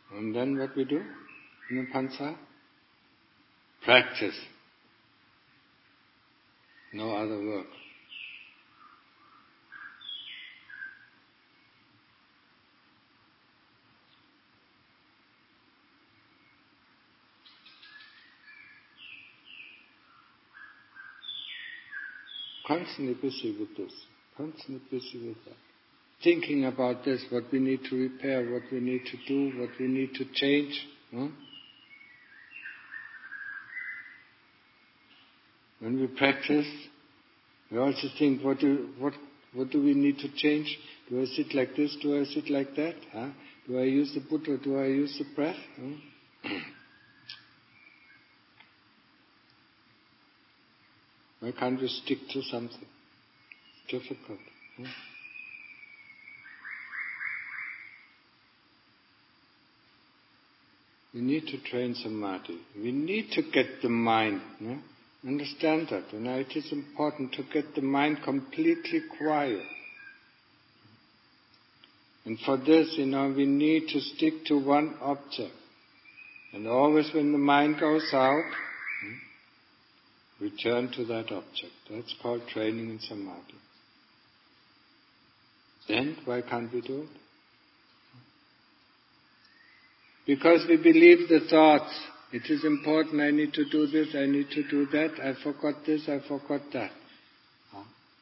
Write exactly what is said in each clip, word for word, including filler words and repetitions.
And then what we do in the Pansa? Practice. No other work. Constantly busy with this. Constantly busy with that. Thinking about this, what we need to repair, what we need to do, what we need to change. Huh? When we practice, we also think, what do, what, what do we need to change? Do I sit like this? Do I sit like that? Huh? Do I use the Buddha? Do I use the breath? Huh? Why can't we stick to something? It's difficult. Huh? We need to train samadhi. We need to get the mind. No? Understand that. You know, it is important to get the mind completely quiet. And for this, you know, we need to stick to one object. And always when the mind goes out, return to that object. That's called training in samadhi. And why can't we do it? Because we believe the thoughts. It is important, I need to do this, I need to do that, I forgot this, I forgot that. Huh?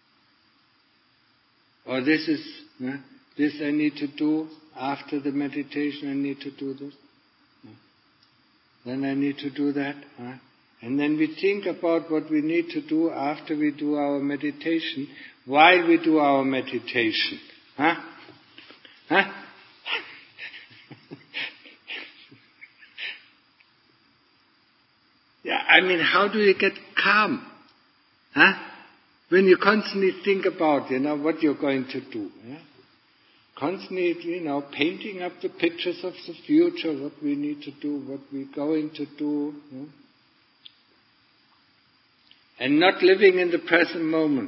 Or this is, huh? this I need to do, after the meditation I need to do this. Huh? Then I need to do that. Huh? And then we think about what we need to do after we do our meditation, while we do our meditation. Huh? Huh? Yeah, I mean, how do you get calm? Huh? When you constantly think about, you know, what you're going to do. Yeah? Constantly, you know, painting up the pictures of the future, what we need to do, what we're going to do. Yeah? And not living in the present moment.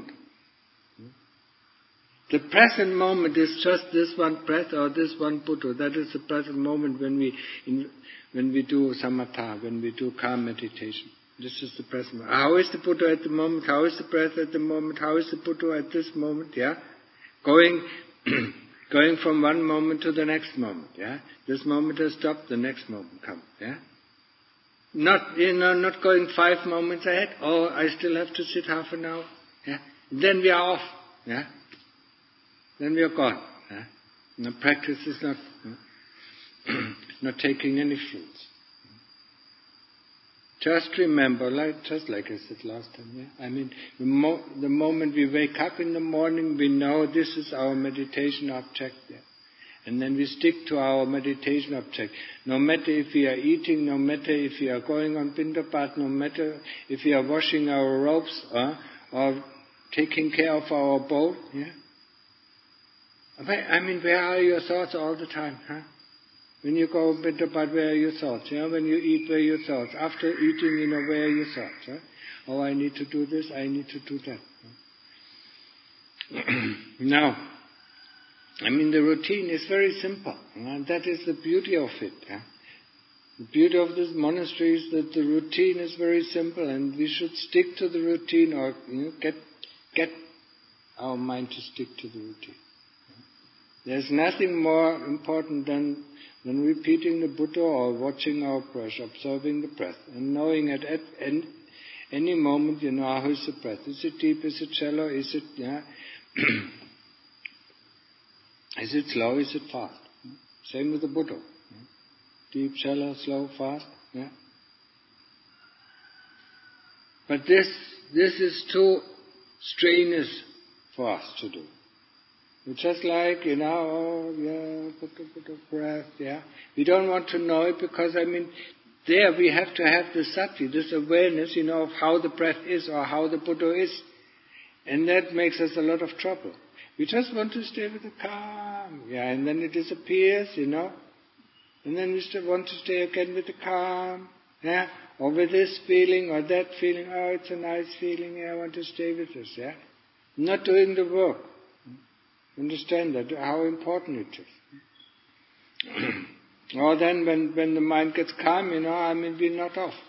The present moment is just this one breath or this one Buddha. That is the present moment when we in, when we do samatha, when we do calm meditation. This is the present moment. How is the Buddha at the moment? How is the breath at the moment? How is the Buddha at this moment? Yeah, going going from one moment to the next moment. Yeah, this moment has stopped. The next moment comes. Yeah. Not, you know, not going five moments ahead. Oh, I still have to sit half an hour. Yeah. Then we are off. Yeah. Then we are gone. Yeah. The practice is not yeah, not taking any fruits. Just remember, like just like I said last time. Yeah. I mean, the, mo- the moment we wake up in the morning, we know this is our meditation object. Yeah. And then we stick to our meditation object. No matter if we are eating, no matter if we are going on Pindapat, no matter if we are washing our robes uh, or taking care of our bowl. Yeah? I mean, where are your thoughts all the time? Huh? When you go on Pindapat, where are your thoughts? You know, when you eat, where are your thoughts? After eating, you know, where are your thoughts? Huh? Oh, I need to do this, I need to do that. Now, I mean, the routine is very simple, and that is the beauty of it. Yeah? The beauty of this monastery is that the routine is very simple, and we should stick to the routine, or you know, get get our mind to stick to the routine. There's nothing more important than than repeating the Buddha or watching our breath, observing the breath, and knowing at, at any moment, you know, how is the breath? Is it deep? Is it shallow? Is it yeah? Is it slow? Is it fast? Same with the Buddha. Deep, shallow, slow, fast. Yeah. But this this is too strenuous for us to do. It's just like, you know, oh, yeah, Buddha, Buddha, breath, yeah. We don't want to know it because, I mean, there we have to have the sati, this awareness, you know, of how the breath is or how the Buddha is. And that makes us a lot of trouble. We just want to stay with the calm. Yeah, and then it disappears, you know. And then we still want to stay again with the calm. Yeah, or with this feeling or that feeling. Oh, it's a nice feeling. Yeah, I want to stay with this. Yeah, not doing the work. Understand that, how important it is. Or then when, when the mind gets calm, you know, I mean, we nod off.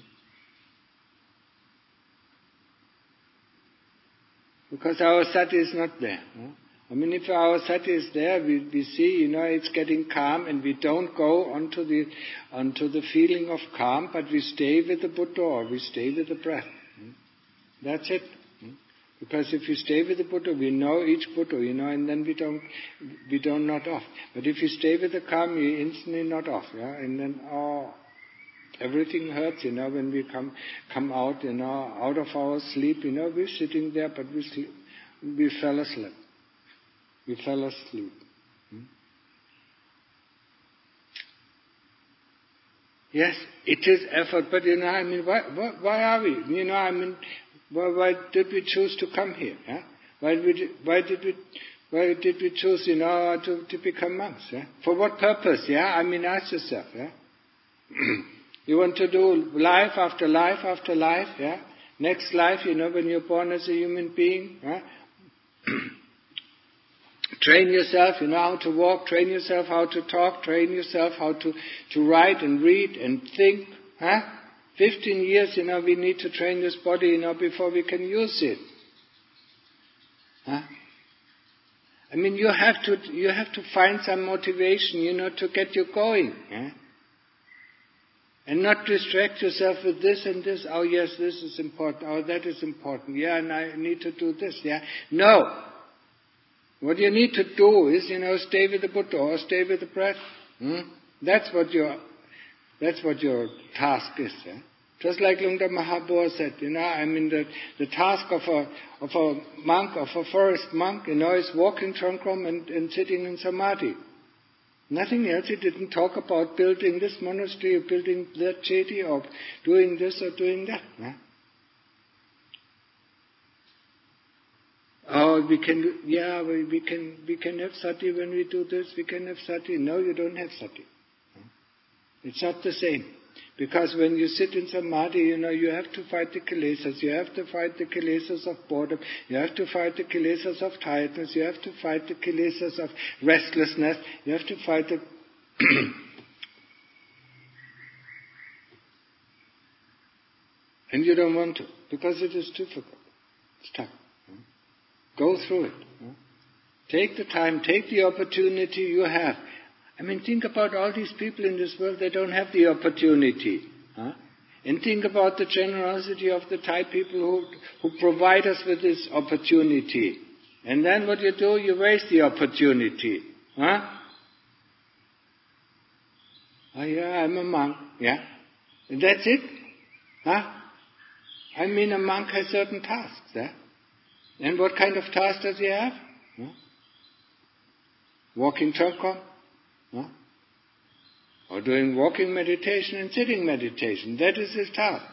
Because our sati is not there. I mean, if our sati is there, we, we see, you know, it's getting calm, and we don't go onto the onto the feeling of calm, but we stay with the Buddha, or we stay with the breath. That's it. Because if you stay with the Buddha, we know each Buddha, you know, and then we don't we don't nod off. But if you stay with the calm, you instantly nod off, yeah, and then oh, everything hurts, you know, when we come come out, you know, out of our sleep, you know, we're sitting there, but we sleep, we fell asleep. We fell asleep. Hmm? Yes, it is effort, but you know, I mean, why, why, why are we? You know, I mean, why, why did we choose to come here? Yeah? Why, we, why did we, why did we choose, you know, to, to become monks? Yeah? For what purpose? Yeah, I mean, ask yourself. Yeah, you want to do life after life after life. Yeah, next life, you know, when you're born as a human being. Yeah? Train yourself, you know, how to walk, train yourself how to talk, train yourself how to, to write and read and think. Huh? Fifteen years, you know, we need to train this body, you know, before we can use it. Huh? I mean, you have to, you have to find some motivation, you know, to get you going. Huh? And not distract yourself with this and this. Oh yes, this is important. Oh, that is important. Yeah, and I need to do this. Yeah. No. What you need to do is, you know, stay with the Buddha or stay with the breath. Hmm? That's what your, that's what your task is. Eh? Just like Lungta Mahabua said, you know, I mean, the, the task of a, of a monk, of a forest monk, you know, is walking Trankram and, and sitting in Samadhi. Nothing else. He didn't talk about building this monastery or building that chetty or doing this or doing that. Eh? Oh, we can, yeah, we, we can, we can have sati when we do this, we can have sati. No, you don't have sati. It's not the same. Because when you sit in samadhi, you know, you have to fight the kilesas, you have to fight the kilesas of boredom, you have to fight the kilesas of tiredness, you have to fight the kilesas of restlessness, you have to fight the... and you don't want to, because it is difficult. It's tough. Go through it. Take the time, take the opportunity you have. I mean, think about all these people in this world, they don't have the opportunity. Huh? And think about the generosity of the Thai people who, who provide us with this opportunity. And then what you do, you waste the opportunity. Huh? Oh yeah, I'm a monk. Yeah. And that's it. Huh? I mean, a monk has certain tasks. Yeah? And what kind of task does he have? Huh? Walking Trankram? Huh? Or doing walking meditation and sitting meditation. That is his task.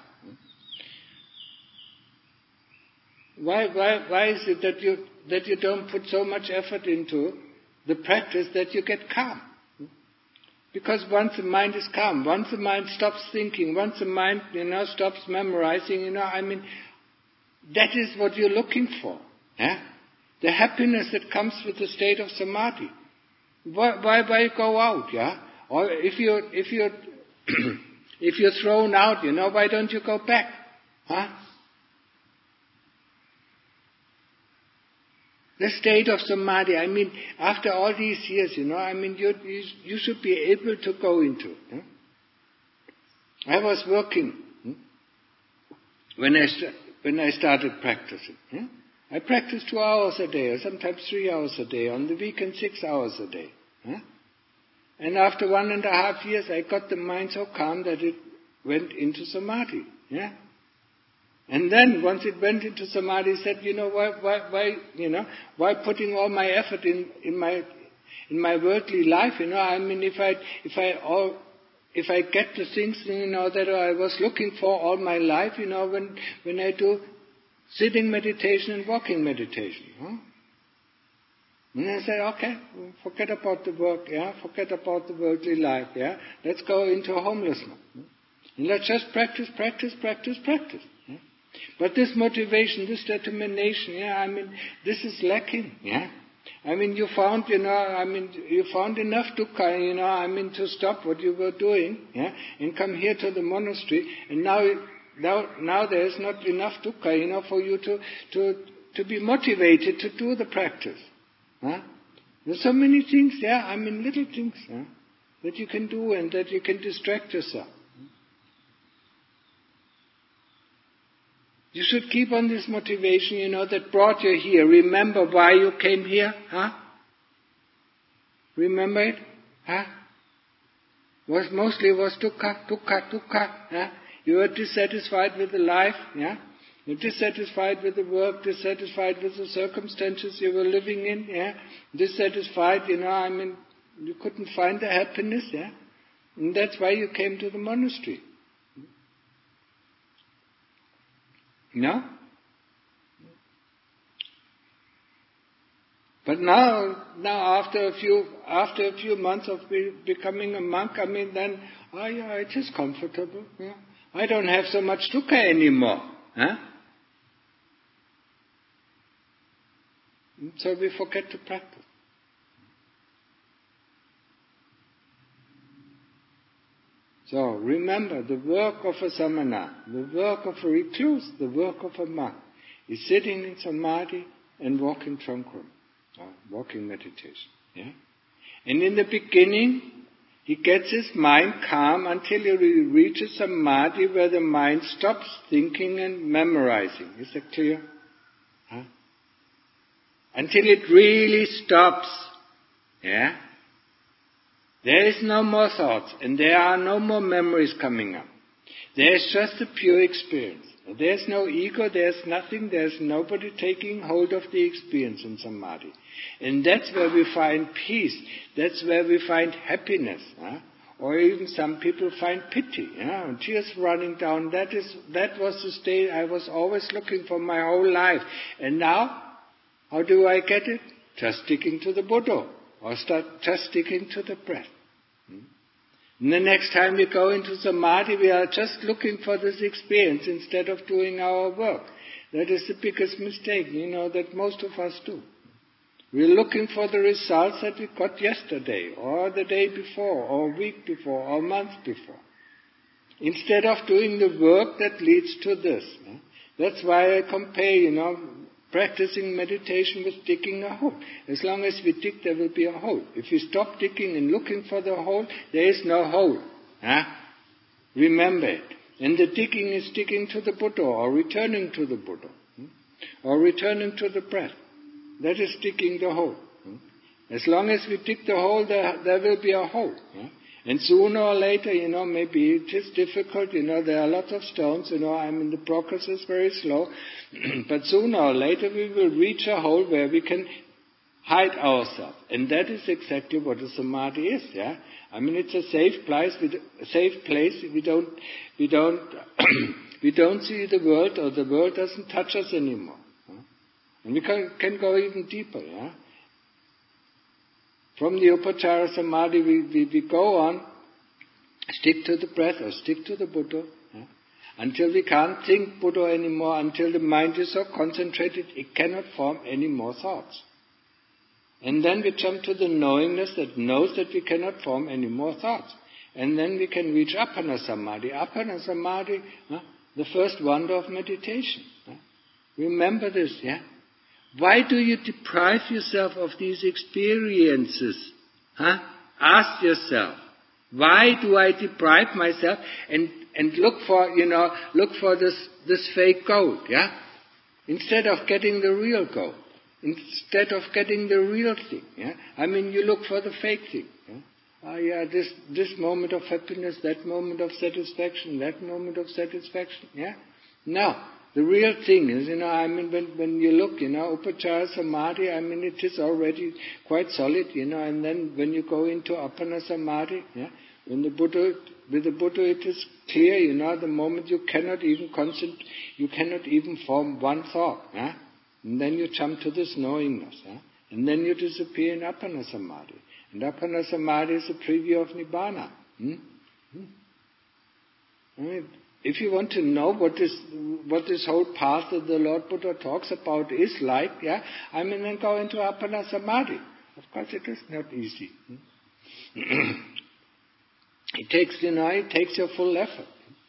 Why, why, why is it that you, that you don't put so much effort into the practice that you get calm? Because once the mind is calm, once the mind stops thinking, once the mind, you know, stops memorizing, you know, I mean, that is what you're looking for. Yeah? The happiness that comes with the state of samadhi. Why, why, why go out? Yeah? Or if you if you if you're thrown out, you know, why don't you go back? Huh? The state of samadhi. I mean, after all these years, you know, I mean, you you, you should be able to go into. Huh? I was working hmm, when I st- when I started practicing. Huh? I practiced two hours a day, or sometimes three hours a day. On the weekend, six hours a day. Huh? And after one and a half years, I got the mind so calm that it went into samadhi. Yeah. And then once it went into samadhi, I said, you know, why, why, why, you know, why putting all my effort in, in my, in my worldly life? You know, I mean, if I, if I all, if I get the things, you know, that I was looking for all my life, you know, when, when I do sitting meditation and walking meditation. Huh? And I said, okay, forget about the work, yeah, forget about the worldly life, yeah. Let's go into homelessness. And let's just practice, practice, practice, practice. Yeah? But this motivation, this determination, yeah, I mean, this is lacking, yeah. I mean, you found, you know, I mean, you found enough dukkha, you know, I mean, to stop what you were doing, yeah, and come here to the monastery, and now, now, now there is not enough dukkha, you know, for you to, to, to be motivated to do the practice. Huh? There's so many things, yeah, I mean, little things, yeah, that you can do and that you can distract yourself. You should keep on this motivation, you know, that brought you here. Remember why you came here, huh? Remember it, huh? Was mostly was dukkha, dukkha, dukkha, huh? You were dissatisfied with the life, yeah? You're dissatisfied with the work, dissatisfied with the circumstances you were living in, yeah? Dissatisfied, you know, I mean, you couldn't find the happiness, yeah? And that's why you came to the monastery. No? But now, now after a few, after a few months of be, becoming a monk, I mean, then, oh yeah, it is comfortable. Yeah? I don't have so much dukkha anymore. Huh? So we forget to practice. So remember, the work of a samana, the work of a recluse, the work of a monk, is sitting in samadhi and walking tranquil, or walking meditation. Yeah? And in the beginning, he gets his mind calm until he reaches samadhi where the mind stops thinking and memorizing. Is that clear? Huh? Until it really stops. Yeah? There is no more thoughts, and there are no more memories coming up. There is just a pure experience. There is no ego, there is nothing, there is nobody taking hold of the experience in samadhi. And that's where we find peace. That's where we find happiness. Huh? Or even some people find pity, yeah? And tears running down. That is, that was the state I was always looking for my whole life. And now, how do I get it? Just sticking to the Buddha. Or start just sticking to the breath. And the next time we go into samadhi, we are just looking for this experience instead of doing our work. That is the biggest mistake, you know, that most of us do. We're looking for the results that we got yesterday, or the day before, or a week before, or a month before. Instead of doing the work that leads to this. That's why I compare, you know, practicing meditation with digging a hole. As long as we dig, there will be a hole. If we stop digging and looking for the hole, there is no hole. Huh? Remember it. And the digging is digging to the Buddha, or returning to the Buddha, or returning to the breath. That is digging the hole. As long as we dig the hole, there, there will be a hole. And sooner or later, you know, maybe it is difficult, you know, there are lots of stones, you know, I mean, the progress is very slow, but sooner or later we will reach a hole where we can hide ourselves. And that is exactly what a samadhi is, yeah? I mean, it's a safe place, a safe place, we don't, we don't, we don't see the world, or the world doesn't touch us anymore. Huh? And we can, can go even deeper, yeah? From the Upachara Samadhi, we, we, we go on, stick to the breath or stick to the Buddha, yeah? Until we can't think Buddha anymore, until the mind is so concentrated it cannot form any more thoughts. And then we jump to the knowingness that knows that we cannot form any more thoughts. And then we can reach Appana Samadhi. Appana Samadhi, huh? The first wonder of meditation. Huh? Remember this, yeah? Why do you deprive yourself of these experiences? Huh? Ask yourself, why do I deprive myself and, and look for, you know, look for this, this fake gold, yeah? Instead of getting the real gold. Instead of getting the real thing, yeah? I mean, you look for the fake thing, yeah? Oh yeah, this, this moment of happiness, that moment of satisfaction, that moment of satisfaction, yeah? No. The real thing is, you know, I mean, when, when you look, you know, Upachara Samadhi, I mean, it is already quite solid, you know, and then when you go into Appana Samadhi, yeah, when the Buddha, with the Buddha it is clear, you know, the moment you cannot even concentrate, you cannot even form one thought, yeah, and then you jump to this knowingness, yeah, and then you disappear in Appana Samadhi. And Appana Samadhi is a preview of Nibbana. Hmm? Hmm? I mean, if you want to know what this, what this whole path that the Lord Buddha talks about is like, yeah, I mean, then go into Appana Samadhi. Of course, it is not easy. It takes, you know, it takes your full effort.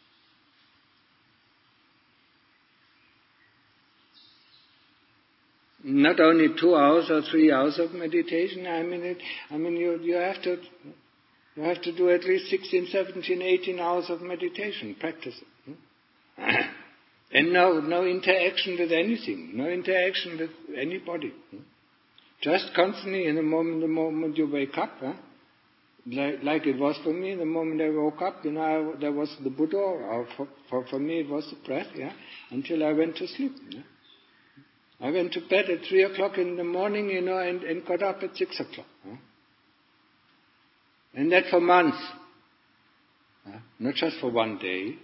Not only two hours or three hours of meditation. I mean, it, I mean, you you have to you have to do at least sixteen, seventeen, eighteen hours of meditation, practice it, and no no interaction with anything, no interaction with anybody. Just constantly, in the moment, the moment you wake up, huh? like, like it was for me, the moment I woke up, you know, I, there was the Buddha, or for, for for me it was the breath, yeah, until I went to sleep. Yeah? I went to bed at three o'clock in the morning, you know, and, and got up at six o'clock. Huh? And that for months. Huh? Not just for one day.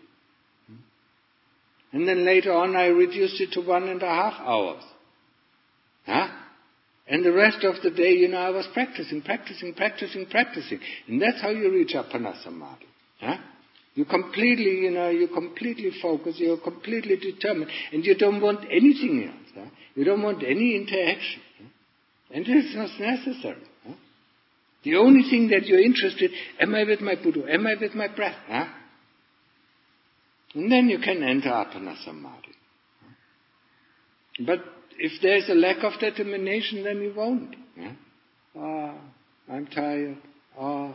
And then later on I reduced it to one and a half hours. Huh? And the rest of the day, you know, I was practicing, practicing, practicing, practicing. And that's how you reach Appana Samadhi. Huh? You completely, you know, you completely focus, you're completely determined, and you don't want anything else. Huh? You don't want any interaction. Huh? And it's not necessary. Huh? The only thing that you're interested, am I with my Buddha? Am I with my breath? Huh? And then you can enter Appana Samadhi. Huh? But if there's a lack of determination, then you won't. Huh? Ah, I'm tired. Ah.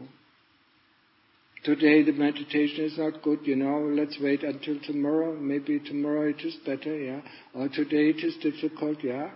Today the meditation is not good, you know, let's wait until tomorrow, maybe tomorrow it is better, yeah, or today it is difficult, yeah.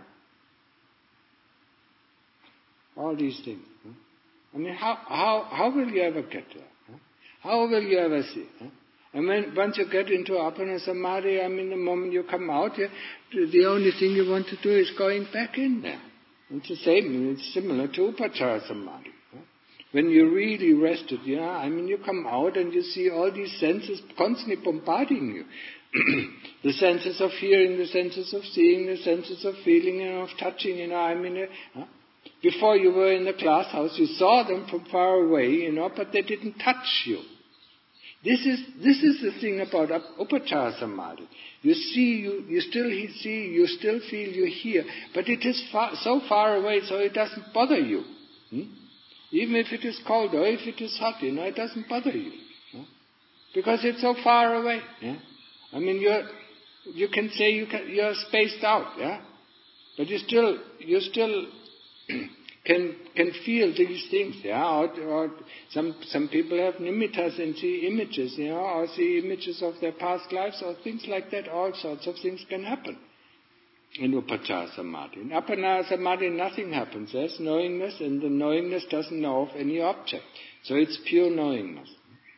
All these things. Huh? I mean, how, how, how will you ever get there? Huh? How will you ever see? Huh? And when, once you get into Appana Samadhi, I mean, the moment you come out, yeah, the only thing you want to do is going back in there. It's the same, it's similar to Upachara Samadhi. When you're really rested, yeah, I mean, you come out and you see all these senses constantly bombarding you. The senses of hearing, the senses of seeing, the senses of feeling and of touching, you know, I mean, uh, before you were in the class house, you saw them from far away, you know, but they didn't touch you. This is, this is the thing about Upachara Samadhi. You see, you, you still see, you still feel, you hear, but it is far, so far away, so it doesn't bother you. Hmm? Even if it is cold or if it is hot, you know, it doesn't bother you. Yeah? Because it's so far away. Yeah? I mean, you're, you can say you can, you're spaced out, yeah? But you still, you still can can feel these things, yeah? Or, or some some people have nimittas and see images, you know, or see images of their past lives or things like that. All sorts of things can happen in Upachara Samadhi. In Appana Samadhi, nothing happens. There's knowingness, and the knowingness doesn't know of any object. So it's pure knowingness.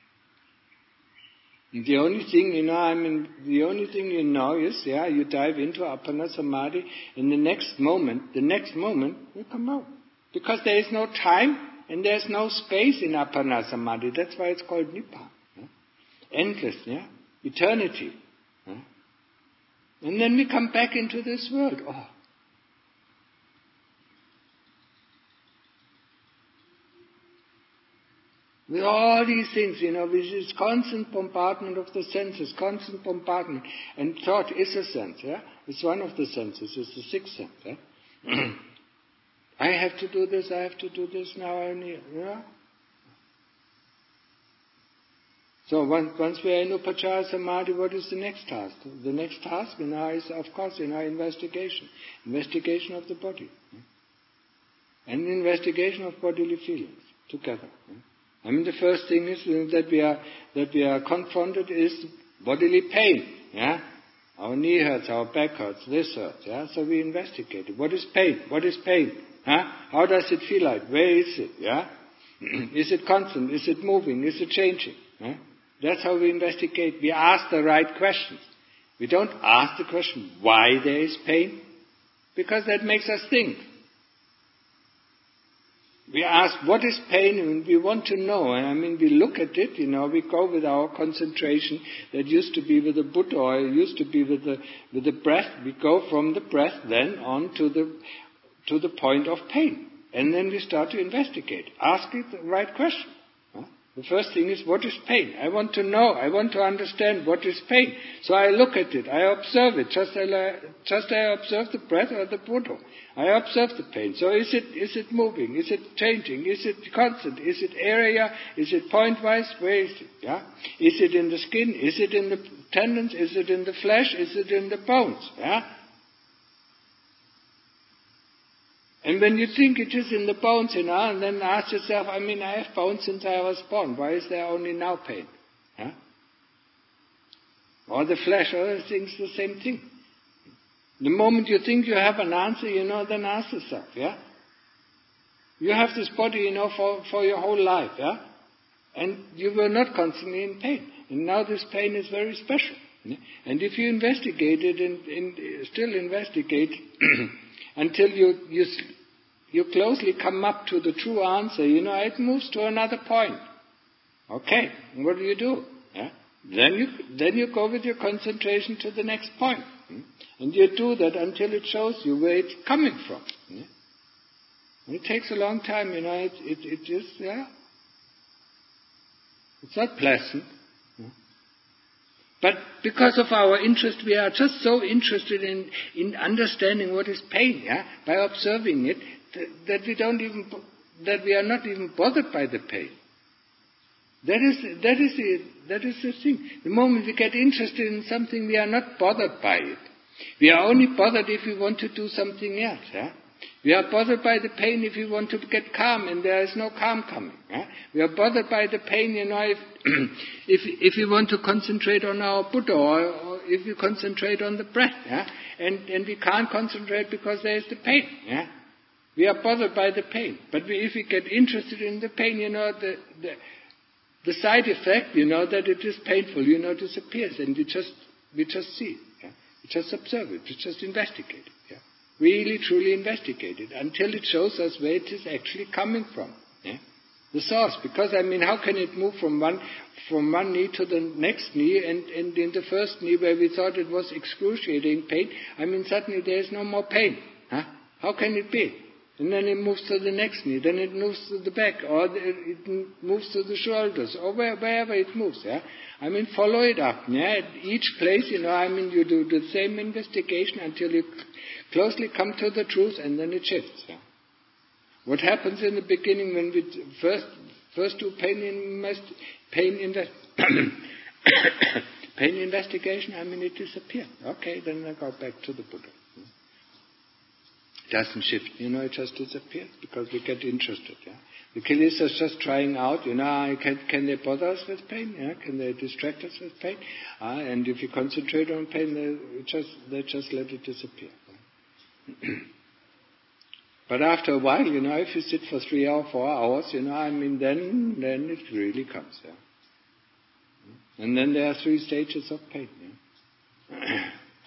And the only thing, you know, I mean, the only thing you know is, yeah, you dive into Appana Samadhi, and the next moment, the next moment, you come out. Because there is no time, and there's no space in Appana Samadhi. That's why it's called Nibbana. Yeah? Endless, yeah? Eternity. Yeah? And then we come back into this world. Oh. With all these things, you know, with this constant bombardment of the senses, constant bombardment. And thought is a sense, yeah? It's one of the senses, it's the sixth sense, yeah? I have to do this, I have to do this, now I need, yeah? So once, once we are in Upachara Samadhi, what is the next task? The next task, you know, is, of course, you know, investigation. Investigation of the body. Yeah? And investigation of bodily feelings together. Yeah? I mean, the first thing is that we are that we are confronted is bodily pain. Yeah, our knee hurts, our back hurts, this hurts. Yeah, so we investigate it. What is pain? What is pain? Huh? How does it feel like? Where is it? Yeah, is it constant? Is it moving? Is it changing? Yeah? That's how we investigate. We ask the right questions. We don't ask the question why there is pain, because that makes us think. We ask, what is pain? And we want to know. And I mean, we look at it, you know, we go with our concentration that used to be with the Buddha, or used to be with the, with the breath. We go from the breath then on to the, to the point of pain. And then we start to investigate. Ask it the right question. Huh? The first thing is, what is pain? I want to know, I want to understand what is pain. So I look at it, I observe it, just as I, just I observe the breath or the Buddha. I observe the pain. So is it, is it moving? Is it changing? Is it constant? Is it area? Is it point-wise? Where is it? Yeah? Is it in the skin? Is it in the tendons? Is it in the flesh? Is it in the bones? Yeah? And when you think it is in the bones, you know, and then ask yourself, I mean, I have bones since I was born. Why is there only now pain? Huh? Or the flesh, other things, the same thing. The moment you think you have an answer, you know, then ask yourself, yeah? You have this body, you know, for, for your whole life, yeah? And you were not constantly in pain. And now this pain is very special. Yeah? And if you investigate it and, and still investigate until you, you you closely come up to the true answer, you know, it moves to another point. Okay, what do you do? Yeah? Then you then you go with your concentration to the next point. Hmm? And you do that until it shows you where it's coming from. Yeah? And it takes a long time, you know, it, it, it is, yeah. It's not pleasant. But because of our interest, we are just so interested in, in understanding what is pain, yeah, by observing it, that, that we don't even, that we are not even bothered by the pain. That is, that is the, that is the thing. The moment we get interested in something, we are not bothered by it. We are only bothered if we want to do something else, yeah. We are bothered by the pain if we want to get calm and there is no calm coming. Yeah? We are bothered by the pain, you know, if, if if we want to concentrate on our Buddha or, or if we concentrate on the breath. Yeah? And, and we can't concentrate because there is the pain. Yeah? We are bothered by the pain. But we, if we get interested in the pain, you know, the, the, the side effect, you know, that it is painful, you know, disappears and we just, we just see it. Yeah? We just observe it. We just investigate it. Yeah? Really, truly investigate it until it shows us where it is actually coming from. Yeah? The source. Because, I mean, how can it move from one from one knee to the next knee and, and in the first knee where we thought it was excruciating pain, I mean, suddenly there is no more pain. Huh? How can it be? And then it moves to the next knee, then it moves to the back, or the, it moves to the shoulders, or where, wherever it moves. Yeah? I mean, follow it up. Yeah? At each place, you know, I mean, you do the same investigation until you closely come to the truth, and then it shifts. Yeah? What happens in the beginning when we first first do pain invest, pain invest, pain investigation? I mean, it disappears. Okay, then I go back to the Buddha. It doesn't shift, you know, it just disappears because we get interested. Yeah? The kilesa is just trying out, you know, can, can they bother us with pain? Yeah? Can they distract us with pain? Uh, and if you concentrate on pain, they just, they just let it disappear. But after a while, you know, if you sit for three or four hours, you know, I mean, then then it really comes. Yeah? And then there are three stages of pain. Yeah?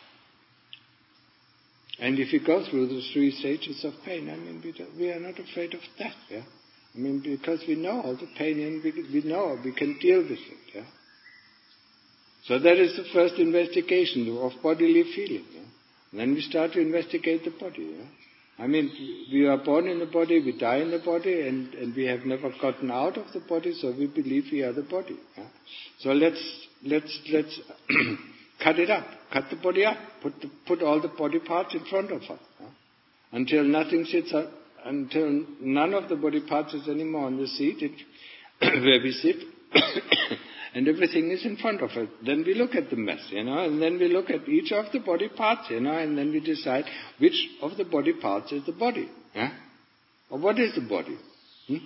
And if you go through the three stages of pain, I mean, we, don't, we are not afraid of death, yeah? I mean, because we know all the pain and we, we know we can deal with it, yeah? So that is the first investigation of bodily feeling, yeah? And then we start to investigate the body, yeah? I mean, we are born in the body, we die in the body, and, and we have never gotten out of the body, so we believe we are the body, yeah? So let's, let's, let's... cut it up, cut the body up, put the, put all the body parts in front of us, yeah? Until nothing sits up, until none of the body parts is anymore on the seat it, where we sit, and everything is in front of us. Then we look at the mess, you know, and then we look at each of the body parts, you know, and then we decide which of the body parts is the body, yeah? Or what is the body? Hmm?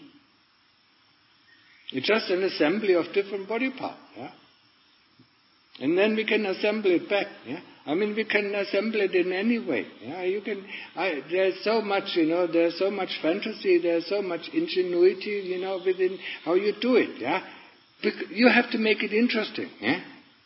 It's just an assembly of different body parts, yeah? And then we can assemble it back. Yeah? I mean, we can assemble it in any way. Yeah? You can. I, there's so much, you know. There's so much fantasy. There's so much ingenuity, you know, within how you do it. Yeah, you have to make it interesting. Yeah.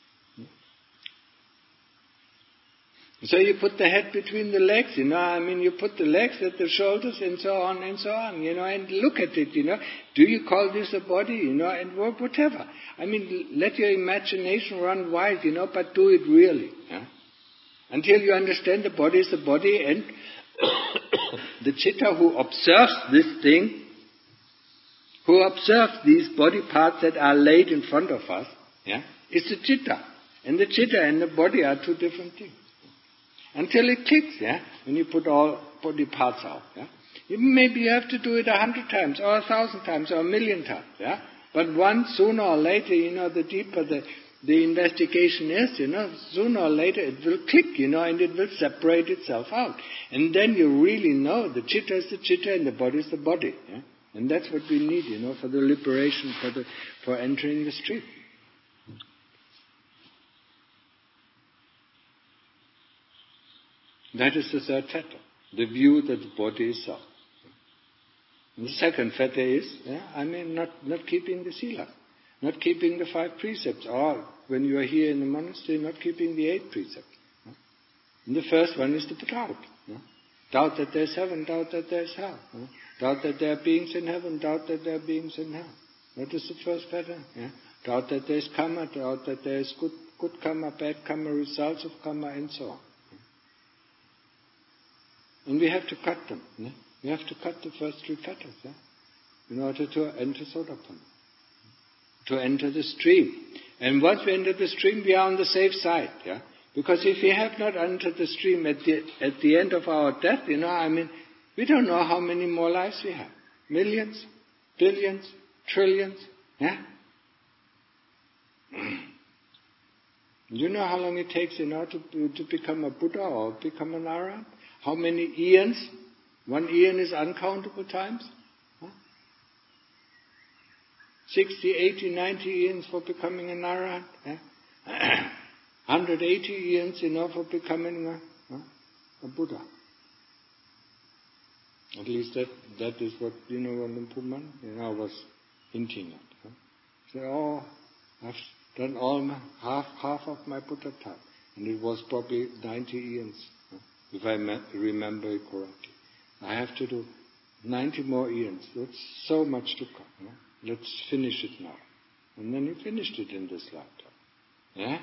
So you put the head between the legs, you know, I mean, you put the legs at the shoulders and so on and so on, you know, and look at it, you know. Do you call this a body, you know, and whatever. I mean, let your imagination run wild, you know, but do it really. Yeah? Until you understand the body is the body and the chitta who observes this thing who observes these body parts that are laid in front of us, yeah, is the citta. And the citta and the body are two different things. Until it clicks, yeah, when you put all body parts out, yeah. Maybe you have to do it a hundred times, or a thousand times, or a million times, yeah. But once, sooner or later, you know, the deeper the, the investigation is, you know, sooner or later it will click, you know, and it will separate itself out. And then you really know the citta is the citta and the body is the body, yeah. And that's what we need, you know, for the liberation, for the, for entering the stream. That is the third fetter, the view that the body is self. And the second fetter is, yeah, I mean, not, not keeping the sila, not keeping the five precepts, or when you are here in the monastery, not keeping the eight precepts. Yeah. And the first one is the doubt. Yeah. Doubt that there is heaven, doubt that there is hell. Yeah. Doubt that there are beings in heaven, doubt that there are beings in hell. That is the first fetter. Yeah. Doubt that there is karma, doubt that there is good, good karma, bad karma, results of karma, and so on. And we have to cut them. Yeah? We have to cut the first three fetters, yeah? In order to enter Sotapanna, to enter the stream. And once we enter the stream, we are on the safe side, yeah? Because if we have not entered the stream at the at the end of our death, you know, I mean, we don't know how many more lives we have. Millions, billions, trillions, yeah? You know how long it takes, you know, to to become a Buddha or become an Arahant? How many eons? One eon is uncountable times. Huh? sixty, eighty, ninety eons for becoming an Arahant. Yeah? one hundred eighty eons, you know, for becoming a, huh? a Buddha. At least that that is what, you know, Luang Pu Man, you know, was hinting at. Huh? So, oh, I've done all my, half half of my Buddha time. And it was probably ninety eons. If I remember it correctly. I have to do ninety more eons. That's so much to come. Yeah? Let's finish it now. And then he finished it in this lifetime. Yeah?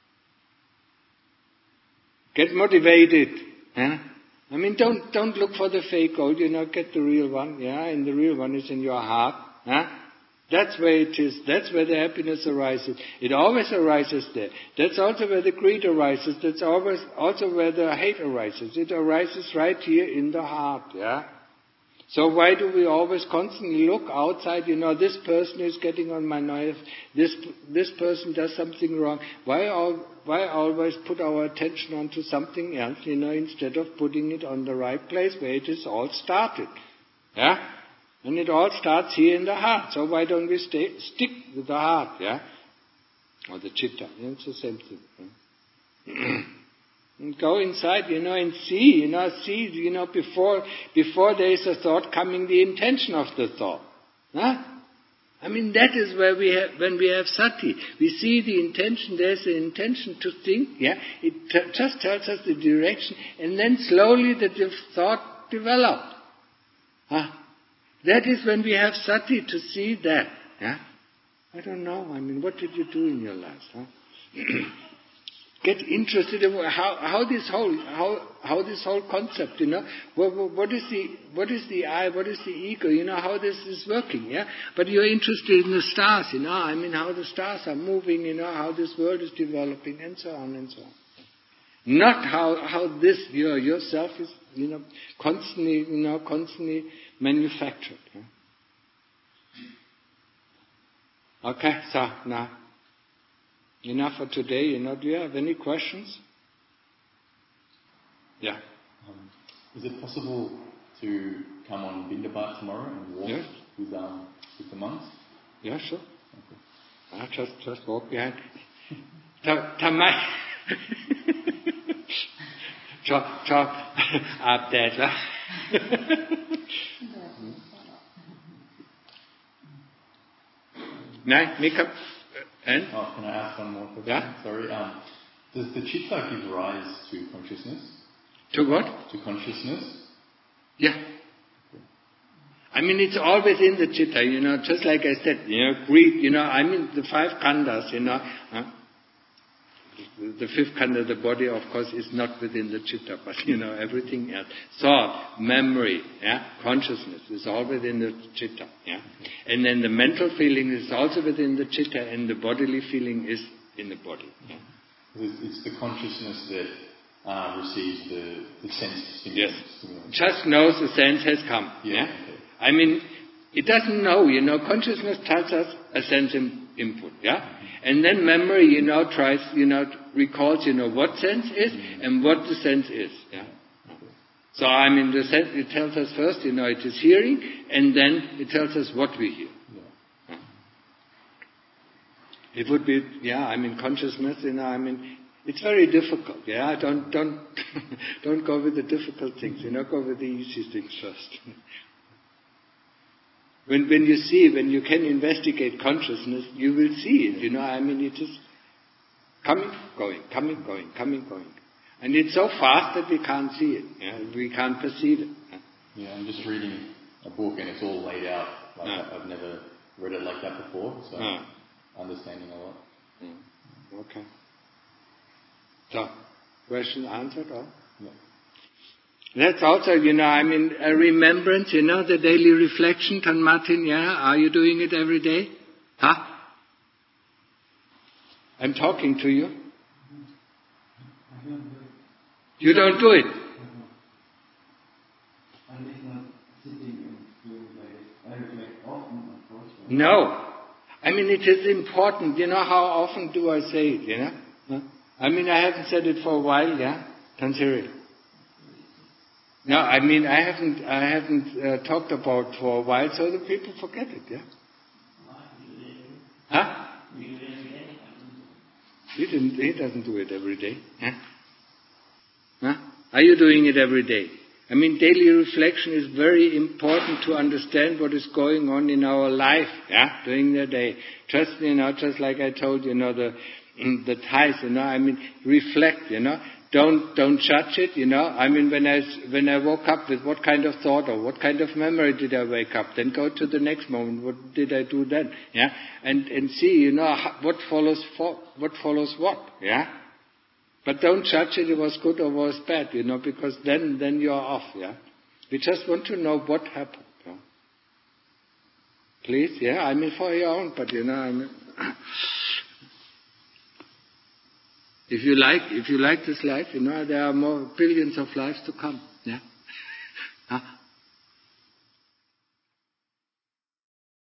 Get motivated. Yeah? I mean, don't don't look for the fake gold, you know, get the real one. Yeah? And the real one is in your heart. Yeah? That's where it is. That's where the happiness arises. It always arises there. That's also where the greed arises. That's always also where the hate arises. It arises right here in the heart. Yeah. So why do we always constantly look outside? You know, this person is getting on my nerve. This this person does something wrong. Why all, why always put our attention onto something else? You know, instead of putting it on the right place where it is all started. Yeah. And it all starts here in the heart. So why don't we stay, stick with the heart, yeah? Or the citta. Yeah, it's the same thing. Yeah? And go inside, you know, and see, you know, see, you know, before before there is a thought coming, the intention of the thought. Huh? I mean, that is where we have, when we have sati, we see the intention, there's the intention to think, yeah? It t- just tells us the direction, and then slowly the de- thought develops. Huh? That is when we have sati to see that. Yeah? I don't know. I mean, what did you do in your life? Huh? Get interested in how, how this whole how how this whole concept, you know, what, what is the what is the I, what is the ego, you know, how this is working, yeah. But you're interested in the stars, you know. I mean, how the stars are moving, you know, how this world is developing, and so on and so on. Not how how this your yourself is, you know, constantly, you know, constantly manufactured. Yeah? Okay, so now enough for today. You know, do you have any questions? Yeah. Um, is it possible to come on Bindabat tomorrow and walk yeah. with um with the monks? Yeah, sure. Okay. I'll just just walk behind. Tamai. ชอบชอบอาบแดดแล้ว No, make up. And? Oh, can I ask one more question? Yeah? Sorry. Um, does the citta give rise to consciousness? To what? To consciousness? Yeah. I mean, it's always in the citta, you know, just like I said, you know, greed, you know, I mean, the five khandhas, you know. Huh? The fifth khandha, the body, of course, is not within the chitta, but, you know, everything else. Thought, memory, yeah, consciousness is all within the chitta, yeah. And then the mental feeling is also within the chitta, and the bodily feeling is in the body. Yeah. It's the consciousness that uh, receives the, the sense stimulus. Yes. Just knows the sense has come. Yeah. yeah? Okay. I mean, it doesn't know, you know, consciousness tells us a sense im- input, yeah? Mm-hmm. And then memory, you know, tries, you know, recalls, you know, what sense is mm-hmm. and what the sense is, yeah? Okay. So, I mean, the sense, it tells us first, you know, it is hearing, and then it tells us what we hear. Yeah. Yeah. It would be, yeah, I mean, consciousness, you know, I mean, it's very difficult, yeah? Don't, don't, don't go with the difficult things, you know, go with the easy things first. When when you see, when you can investigate consciousness, you will see it, you know, I mean, it is coming, going, coming, going, coming, going. And it's so fast that we can't see it, yeah? We can't perceive it. Yeah? yeah, I'm just reading a book and it's all laid out like yeah. that. I've never read it like that before, so yeah. understanding a lot. Yeah. Okay. So, question answered, or? Yeah. That's also, you know, I mean, a remembrance, you know, the daily reflection, Tan Martin, yeah? Are you doing it every day? Huh? I'm talking to you. You don't do it? No. I mean, it is important. You know, how often do I say it, you know? Huh? I mean, I haven't said it for a while, yeah? Tansiri. No, I mean, I haven't, I haven't uh, talked about for a while, so the people forget it, yeah? Huh? He, didn't, he doesn't do it every day. Huh? Huh? Are you doing it every day? I mean, daily reflection is very important to understand what is going on in our life, yeah, during the day. Just, you know, just like I told you, you know, the, the ties, you know, I mean, reflect, you know. Don't don't judge it, you know. I mean, when I when I woke up with what kind of thought or what kind of memory did I wake up? Then go to the next moment. What did I do then? Yeah, and and see, you know, what follows for, what follows what. Yeah, but don't judge it. It was good or was bad, you know, because then then you're off. Yeah, we just want to know what happened. Yeah? Please, yeah. I mean, for your own, but you know, I mean. If you like, if you like this life, you know, there are more billions of lives to come. Yeah. Huh?